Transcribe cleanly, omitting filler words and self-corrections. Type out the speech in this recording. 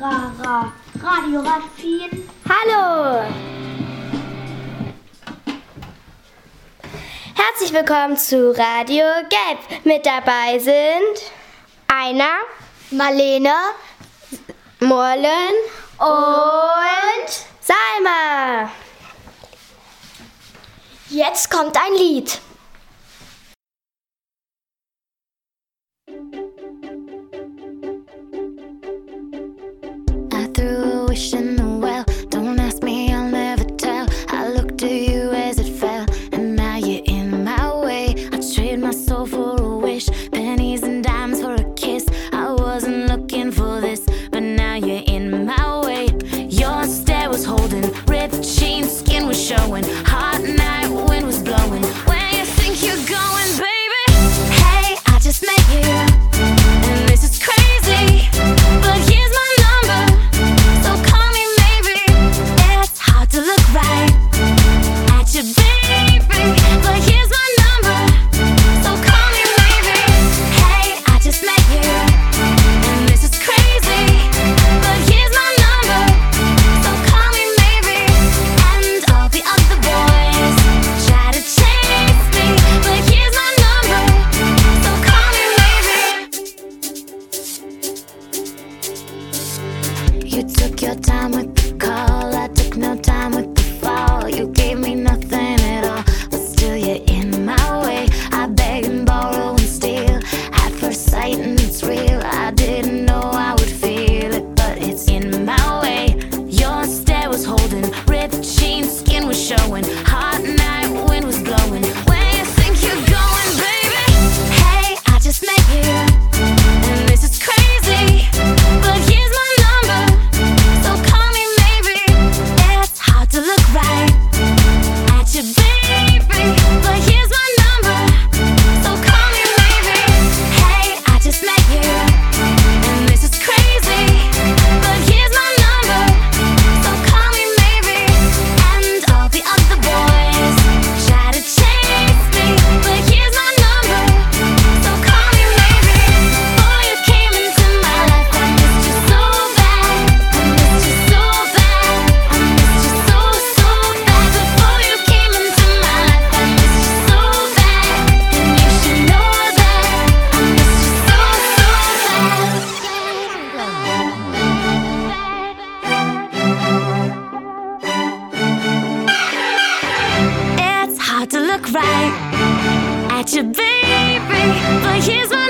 Radio Raffin. Hallo! Herzlich willkommen zu Radio Gelb. Mit dabei sind Aina, Marlene, Morlen und Salma. Jetzt kommt ein Lied. I threw a wish in the well. Don't ask me, I'll never tell. I looked at you as it fell, and now you're in my way. I trade my soul for a wish, pennies and dimes for a kiss. I wasn't looking for this, but now you're in my way. Your stare was holding, ripped jeans, skin was showing. Hot night, wind was blowing. Where you think you're going, baby? Hey, I just met you, and this is crazy, but here's my number, so call me maybe. It's hard to look right at you, baby, but here's my number, so call me maybe. Hey, I just met you, and this is crazy, but here's my number, so call me maybe. And all the other boys try to chase me, but here's my number, so call me maybe. You took your time with the call, I took no time with the fall. You gave me nothing at all, but still you're in my way. I beg and borrow and steal at first sight, and it's real. I didn't know I would feel it, but it's in my way. Your stare was holding, ripped jeans, skin was showing. Hot night, wind was blowing. Where you think you're going, baby? Hey, I just met you, and this is crazy, but here's my number, so call me maybe. It's hard to look right at you, baby, but here's my number, so call me maybe. Hey, I just met you, and this is crazy, but here's my number, so call me maybe. And all the other boys try to chase me, but here's my number, so call me maybe. Before you came into my life, I missed you so bad. I missed you so bad. I missed you so, so bad. Before you came into my life, I missed you so bad. And you should know that I missed you so, so bad. It's hard to look right at you, baby, but here's my